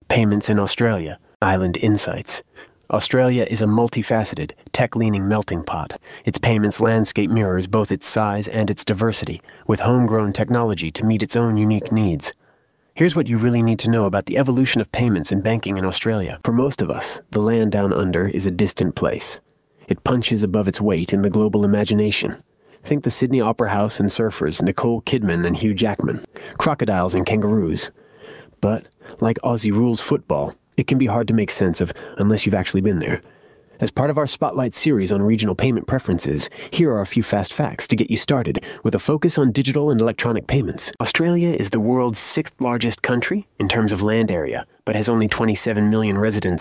Payments in Australia, Island Insights. Australia is a multifaceted, tech-leaning melting pot. Its payments landscape mirrors both its size and its diversity, with homegrown technology to meet its own unique needs. Here's what you really need to know about the evolution of payments and banking in Australia. For most of us, the land down under is a distant place. It punches above its weight in the global imagination. Think the Sydney Opera House and surfers, Nicole Kidman and Hugh Jackman, crocodiles and kangaroos. But, like Aussie rules football, it can be hard to make sense of unless you've actually been there. As part of our Spotlight series on regional payment preferences, here are a few fast facts to get you started, with a focus on digital and electronic payments. Australia is the world's 6th largest country in terms of land area, but has only 27 million residents.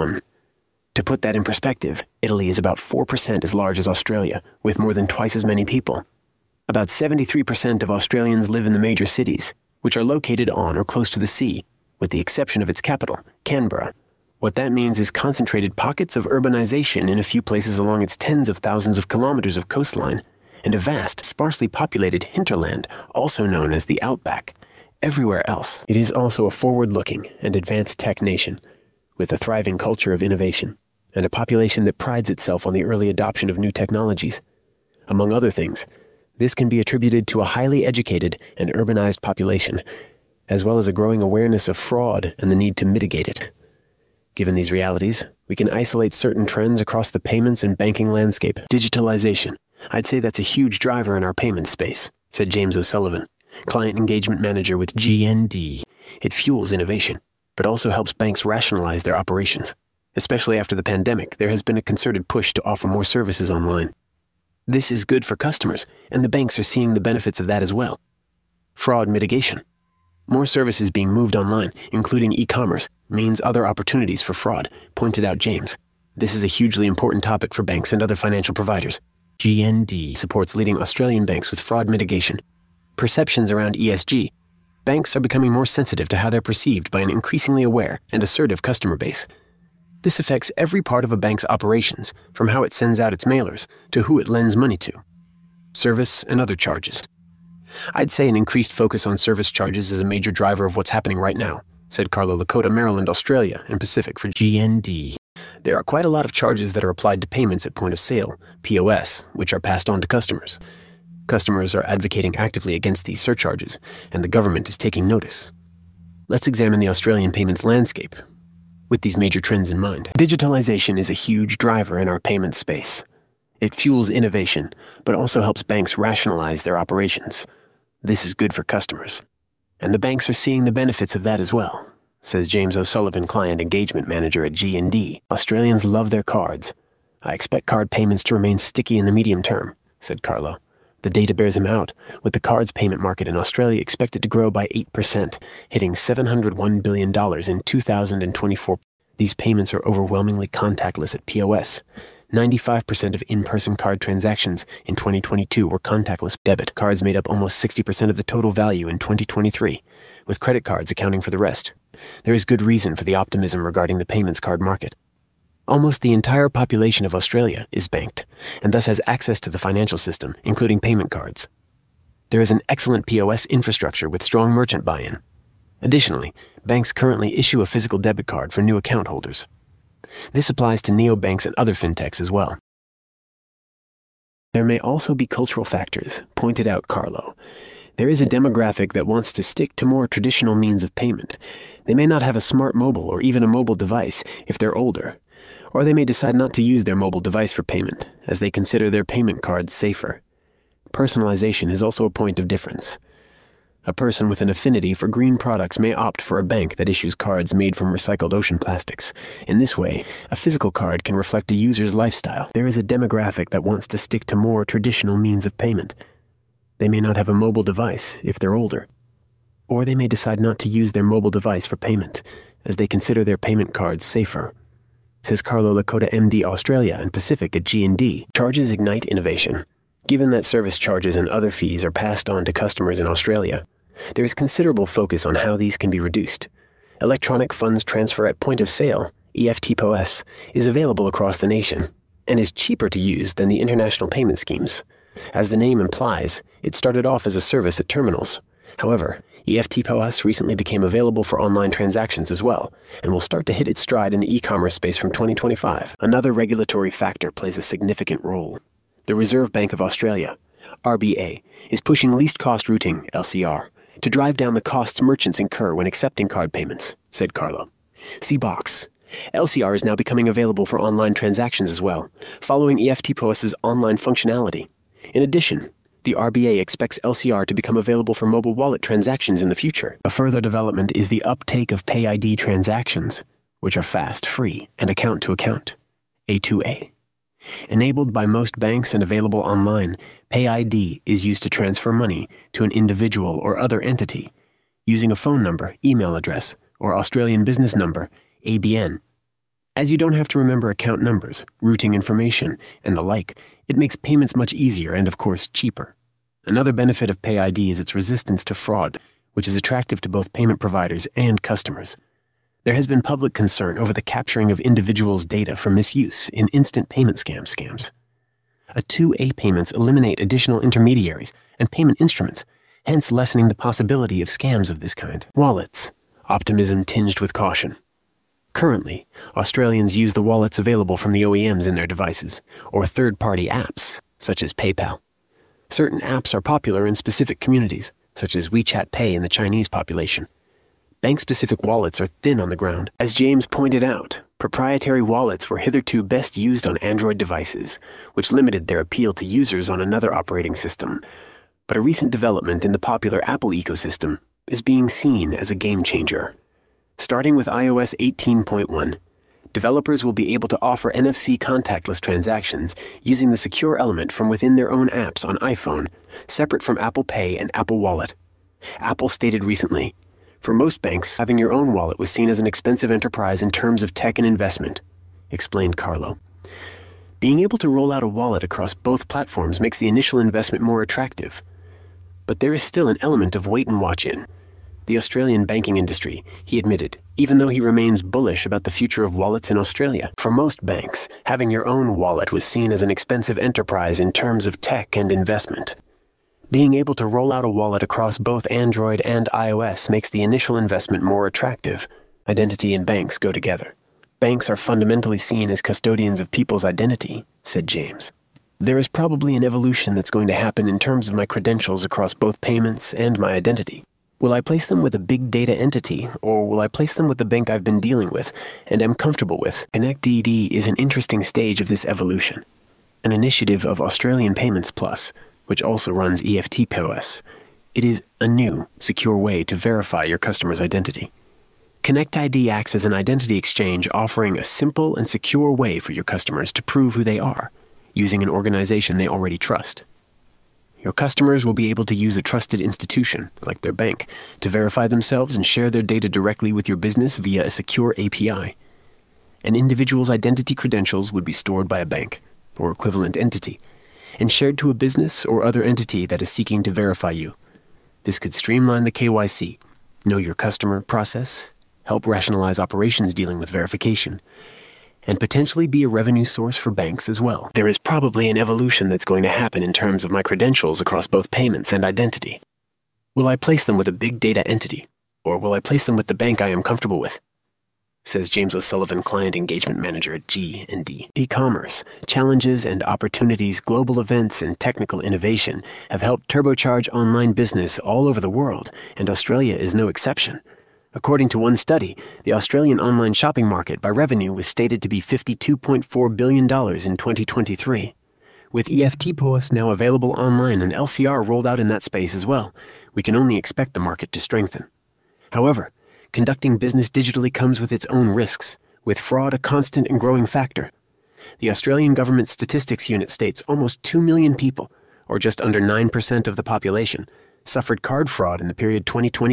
To put that in perspective, Italy is about 4% as large as Australia, with more than twice as many people. About 73% of Australians live in the major cities, which are located on or close to the sea, with the exception of its capital, Canberra. What that means is concentrated pockets of urbanization in a few places along its tens of thousands of kilometers of coastline, and a vast, sparsely populated hinterland, also known as the Outback, everywhere else. It is also a forward-looking and advanced tech nation, with a thriving culture of innovation, and a population that prides itself on the early adoption of new technologies. Among other things, this can be attributed to a highly educated and urbanized population, as well as a growing awareness of fraud and the need to mitigate it. Given these realities, we can isolate certain trends across the payments and banking landscape. Digitalization. I'd say that's a huge driver in our payment space, said James O'Sullivan, Client Engagement Manager with GND. It fuels innovation, but also helps banks rationalize their operations. Especially after the pandemic, there has been a concerted push to offer more services online. This is good for customers, and the banks are seeing the benefits of that as well. Fraud mitigation. More services being moved online, including e-commerce, means other opportunities for fraud, pointed out James. This is a hugely important topic for banks and other financial providers. GND supports leading Australian banks with fraud mitigation. Perceptions around ESG. Banks are becoming more sensitive to how they're perceived by an increasingly aware and assertive customer base. This affects every part of a bank's operations, from how it sends out its mailers to who it lends money to. Service and other charges. I'd say an increased focus on service charges is a major driver of what's happening right now, said Carlo Lakota, Maryland, Australia, and Pacific for GND. There are quite a lot of charges that are applied to payments at point of sale, POS, which are passed on to customers. Customers are advocating actively against these surcharges, and the government is taking notice. Let's examine the Australian payments landscape with these major trends in mind. Digitalization is a huge driver in our payment space. It fuels innovation, but also helps banks rationalize their operations. This is good for customers. And the banks are seeing the benefits of that as well, says James O'Sullivan, Client Engagement Manager at G&D. Australians love their cards. I expect card payments to remain sticky in the medium term, said Carlo. The data bears him out, with the cards payment market in Australia expected to grow by 8%, hitting $701 billion in 2024. These payments are overwhelmingly contactless at POS. 95% of in-person card transactions in 2022 were contactless. Debit cards made up almost 60% of the total value in 2023, with credit cards accounting for the rest. There is good reason for the optimism regarding the payments card market. Almost the entire population of Australia is banked, and thus has access to the financial system, including payment cards. There is an excellent POS infrastructure with strong merchant buy-in. Additionally, banks currently issue a physical debit card for new account holders. This applies to neobanks and other fintechs as well. There may also be cultural factors, pointed out Carlo. There is a demographic that wants to stick to more traditional means of payment. They may not have a smart mobile or even a mobile device if they're older, or they may decide not to use their mobile device for payment, as they consider their payment cards safer. Personalization is also a point of difference. A person with an affinity for green products may opt for a bank that issues cards made from recycled ocean plastics. In this way, a physical card can reflect a user's lifestyle. There is a demographic that wants to stick to more traditional means of payment. They may not have a mobile device if they're older, or they may decide not to use their mobile device for payment, as they consider their payment cards safer. Says Carlo Lakota, MD, Australia and Pacific at G&D. Charges ignite innovation. Given that service charges and other fees are passed on to customers in Australia, there is considerable focus on how these can be reduced. Electronic funds transfer at point of sale, EFT POS, is available across the nation and is cheaper to use than the international payment schemes. As the name implies, it started off as a service at terminals. However, EFT POS recently became available for online transactions as well, and will start to hit its stride in the e-commerce space from 2025. Another regulatory factor plays a significant role. The Reserve Bank of Australia, RBA, is pushing least cost routing, LCR, to drive down the costs merchants incur when accepting card payments, said Carlo. See box. LCR is now becoming available for online transactions as well, following EFT POS's online functionality. In addition, the RBA expects LCR to become available for mobile wallet transactions in the future. A further development is the uptake of PayID transactions, which are fast, free, and account-to-account, A2A. Enabled by most banks and available online, PayID is used to transfer money to an individual or other entity using a phone number, email address, or Australian business number, ABN. As you don't have to remember account numbers, routing information, and the like, it makes payments much easier and, of course, cheaper. Another benefit of PayID is its resistance to fraud, which is attractive to both payment providers and customers. There has been public concern over the capturing of individuals' data for misuse in instant payment scams. A2A payments eliminate additional intermediaries and payment instruments, hence lessening the possibility of scams of this kind. Wallets. Optimism tinged with caution. Currently, Australians use the wallets available from the OEMs in their devices, or third-party apps, such as PayPal. Certain apps are popular in specific communities, such as WeChat Pay in the Chinese population. Bank-specific wallets are thin on the ground. As James pointed out, proprietary wallets were hitherto best used on Android devices, which limited their appeal to users on another operating system. But a recent development in the popular Apple ecosystem is being seen as a game-changer. Starting with iOS 18.1, developers will be able to offer NFC contactless transactions using the secure element from within their own apps on iPhone, separate from Apple Pay and Apple Wallet. Apple stated recently, "For most banks, having your own wallet was seen as an expensive enterprise in terms of tech and investment," explained Carlo. Being able to roll out a wallet across both platforms makes the initial investment more attractive. But there is still an element of wait and watch in the Australian banking industry, he admitted, even though he remains bullish about the future of wallets in Australia. For most banks, having your own wallet was seen as an expensive enterprise in terms of tech and investment. Being able to roll out a wallet across both Android and iOS makes the initial investment more attractive. Identity and banks go together. Banks are fundamentally seen as custodians of people's identity, said James. There is probably an evolution that's going to happen in terms of my credentials across both payments and my identity. Will I place them with a big data entity, or will I place them with the bank I've been dealing with and am comfortable with? ConnectED is an interesting stage of this evolution, an initiative of Australian Payments Plus, which also runs EFT POS. It is a new, secure way to verify your customer's identity. ConnectID acts as an identity exchange offering a simple and secure way for your customers to prove who they are, using an organization they already trust. Your customers will be able to use a trusted institution, like their bank, to verify themselves and share their data directly with your business via a secure API. An individual's identity credentials would be stored by a bank, or equivalent entity, and shared to a business or other entity that is seeking to verify you. This could streamline the KYC, know your customer process, help rationalize operations dealing with verification, and potentially be a revenue source for banks as well. There is probably an evolution that's going to happen in terms of my credentials across both payments and identity. Will I place them with a big data entity, or will I place them with the bank I am comfortable with? Says James O'Sullivan, Client Engagement Manager at G&D. E-commerce, challenges and opportunities, global events, and technical innovation have helped turbocharge online business all over the world, and Australia is no exception. According to one study, the Australian online shopping market by revenue was stated to be $52.4 billion in 2023. With EFT POS now available online and LCR rolled out in that space as well, we can only expect the market to strengthen. However, conducting business digitally comes with its own risks, with fraud a constant and growing factor. The Australian Government Statistics Unit states almost 2 million people, or just under 9% of the population, suffered card fraud in the period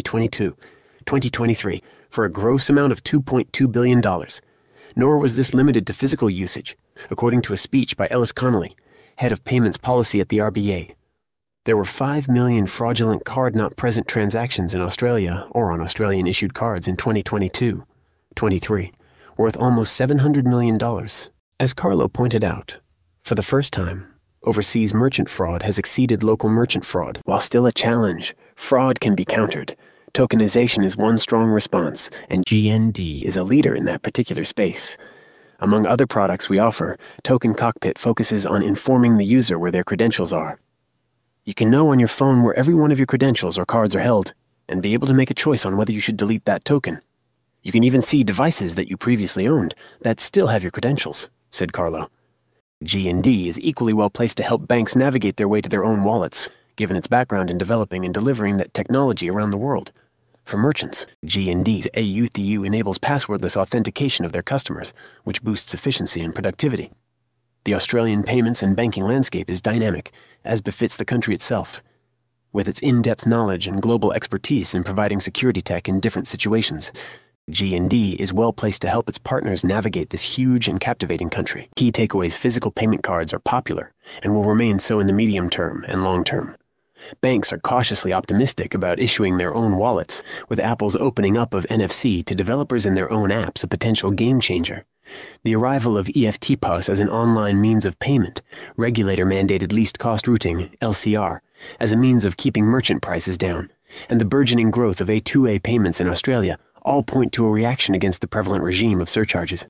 2020-2023 for a gross amount of $2.2 billion. Nor was this limited to physical usage, according to a speech by Ellis Connolly, head of payments policy at the RBA. There were 5 million fraudulent card-not-present transactions in Australia or on Australian-issued cards in 2022-23, worth almost $700 million. As Carlo pointed out, for the first time, overseas merchant fraud has exceeded local merchant fraud. While still a challenge, fraud can be countered. Tokenization is one strong response, and GND is a leader in that particular space. Among other products we offer, Token Cockpit focuses on informing the user where their credentials are. You can know on your phone where every one of your credentials or cards are held, and be able to make a choice on whether you should delete that token. You can even see devices that you previously owned that still have your credentials, said Carlo. GND is equally well placed to help banks navigate their way to their own wallets, given its background in developing and delivering that technology around the world. For merchants, GND's AUTU enables passwordless authentication of their customers, which boosts efficiency and productivity. The Australian payments and banking landscape is dynamic, as befits the country itself. With its in-depth knowledge and global expertise in providing security tech in different situations, GND is well placed to help its partners navigate this huge and captivating country. Key takeaways: physical payment cards are popular and will remain so in the medium term and long term. Banks are cautiously optimistic about issuing their own wallets, with Apple's opening up of NFC to developers in their own apps a potential game changer. The arrival of EFT POS as an online means of payment, regulator-mandated least-cost routing, LCR, as a means of keeping merchant prices down, and the burgeoning growth of A2A payments in Australia all point to a reaction against the prevalent regime of surcharges.